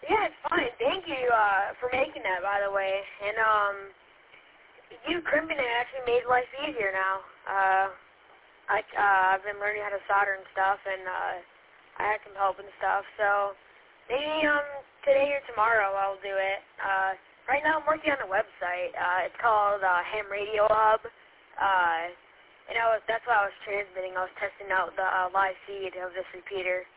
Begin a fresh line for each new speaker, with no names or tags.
Yeah, it's fine. Thank you for making that, by the way. And you crimping it actually made life easier now. I've been learning how to solder and stuff, and I had some help and stuff. So maybe today or tomorrow I'll do it. Right now I'm working on a website. It's called Ham Radio Hub. And that's why I was transmitting. I was testing out the live feed of this repeater.